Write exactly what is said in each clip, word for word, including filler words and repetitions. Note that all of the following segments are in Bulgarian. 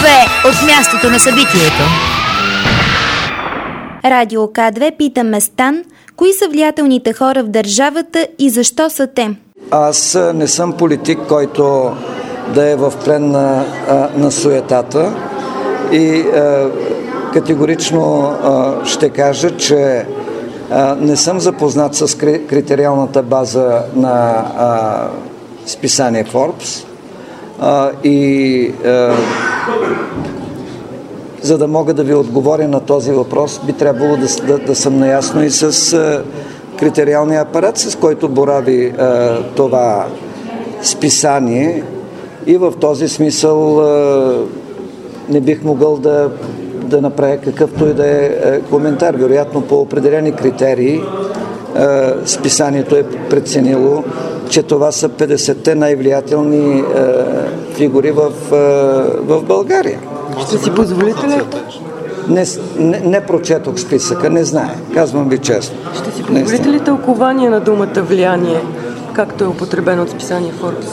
две от мястото на събитието. Радио К две пита Местан, кои са влиятелните хора в държавата и защо са те? Аз не съм политик, който да е в плен на, на суетата и а, категорично а, ще кажа, че а, не съм запознат с критериалната база на а, списание Forbes а, и а, за да мога да ви отговоря на този въпрос, би трябвало да, да, да съм наясно и с а, критериалния апарат, с който борави а, това списание, и в този смисъл а, не бих могъл да, да направя какъвто и да е коментар. Вероятно по определени критерии а, списанието е преценило, че това са петдесетте най-влиятелни а, фигури в, а, в България. Ще си позволите ли? Не, не, не прочетох списъка, не знае. Казвам ви честно. Ще си позволите ли тълкование на думата влияние, както е употребено от списание Forbes?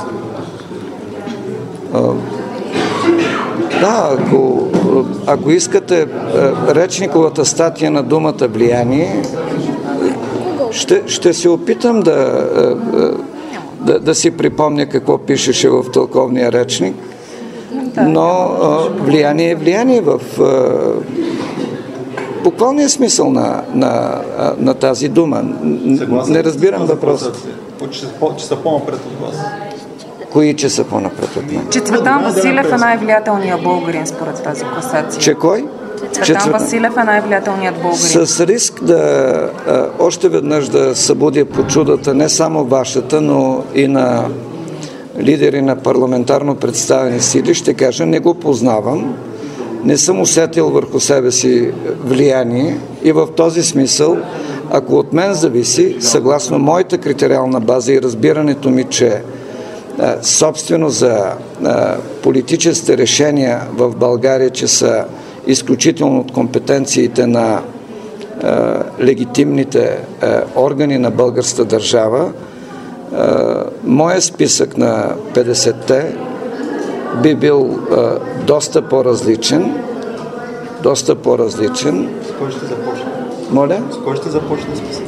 А, да, ако, ако искате речниковата статия на думата влияние, ще, ще се опитам да, да, да си припомня какво пишеше в тълковния речник. Но а, влияние е влияние в а, буквалния смисъл на, на, на тази дума. Съгласен, не разбирам въпроса. Че, че са по-напред от вас. Кои че са по-напред от мен? Че Цветан Василев е най-влиятелният българин според тази класация. Че кой? Цветан че... Василев е най-влиятелният българин. С риск да а, още веднъж да събудя почудата не само вашата, но и на лидери на парламентарно представени сили, ще кажа, не го познавам, не съм усетил върху себе си влияние и в този смисъл, ако от мен зависи, съгласно моята критериална база и разбирането ми, че а, собствено за а, политическите решения в България, че са изключително от компетенциите на а, легитимните а, органи на българската държава, Uh, моят списък на петдесетте би бил uh, доста по-различен. Доста по-различен. С кой ще започне? Моля? С кой ще започне списък?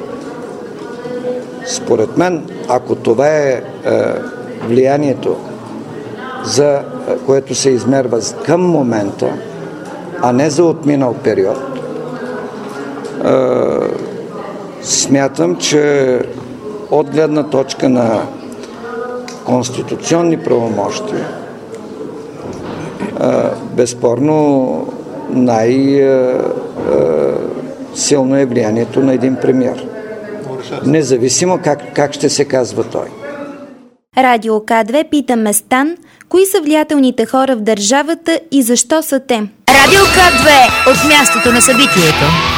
Според мен, ако това е uh, влиянието, за uh, което се измерва към момента, а не за отминал период, uh, смятам, че от гледна точка на конституционни правомощия, безспорно най-силно е влиянието на един премиер. Независимо как, как ще се казва той. Радио К две пита Местан, кои са влиятелните хора в държавата и защо са те? Радио К две от мястото на събитието.